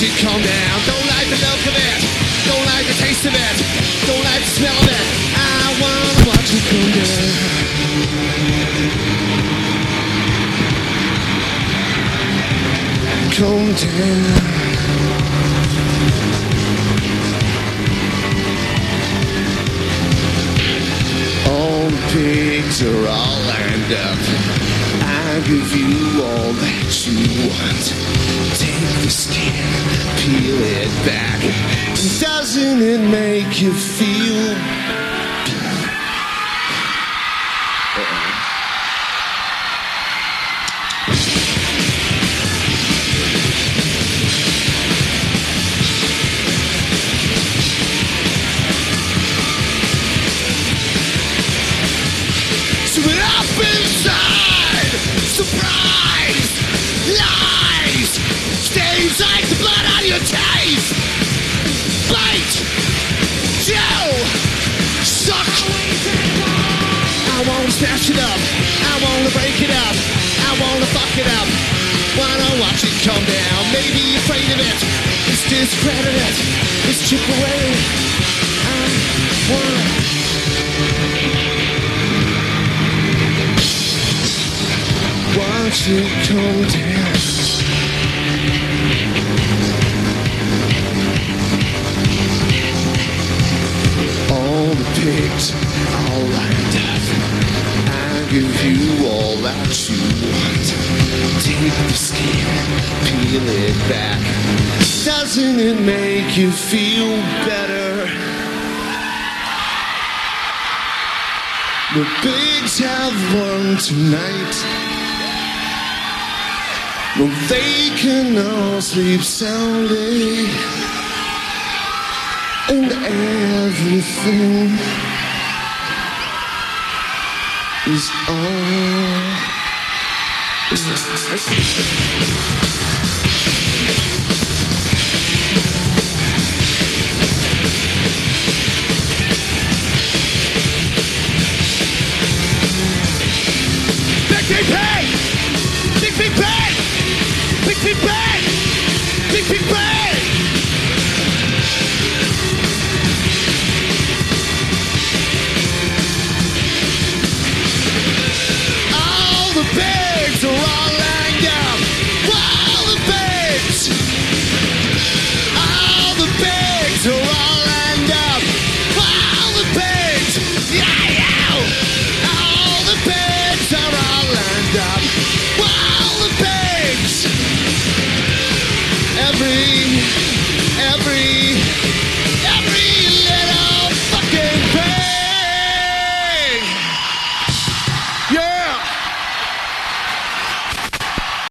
it calm down. Don't like the look of it, don't like the taste of it, don't like the smell of it. I wanna watch it calm down. Calm down. All the pigs are all lined up. I give you all that you want. Take the skin, peel it back. Doesn't it make you feel? Surprise! Lies! Stains like the blood on your teeth! Bite! Chew! Suck! I wanna smash it up. I wanna break it up. I wanna fuck it up. Wanna watch it come down. Maybe afraid of it. It's discredit it. It's chip away. I wanna. Watch it come down. All the pigs all lined up. I give you all that you want. Take the skin, peel it back. Doesn't it make you feel better? The pigs have won tonight. Well, they can all sleep soundly, and everything is all. Big Bang! Big Big Bang! Big Big Bang! Big Big Bang! All the pigs are all lined up. All the pigs! All the pigs are all lined up. All the pigs! Yeah, yeah! All the pigs are all lined up. All the pigs! Every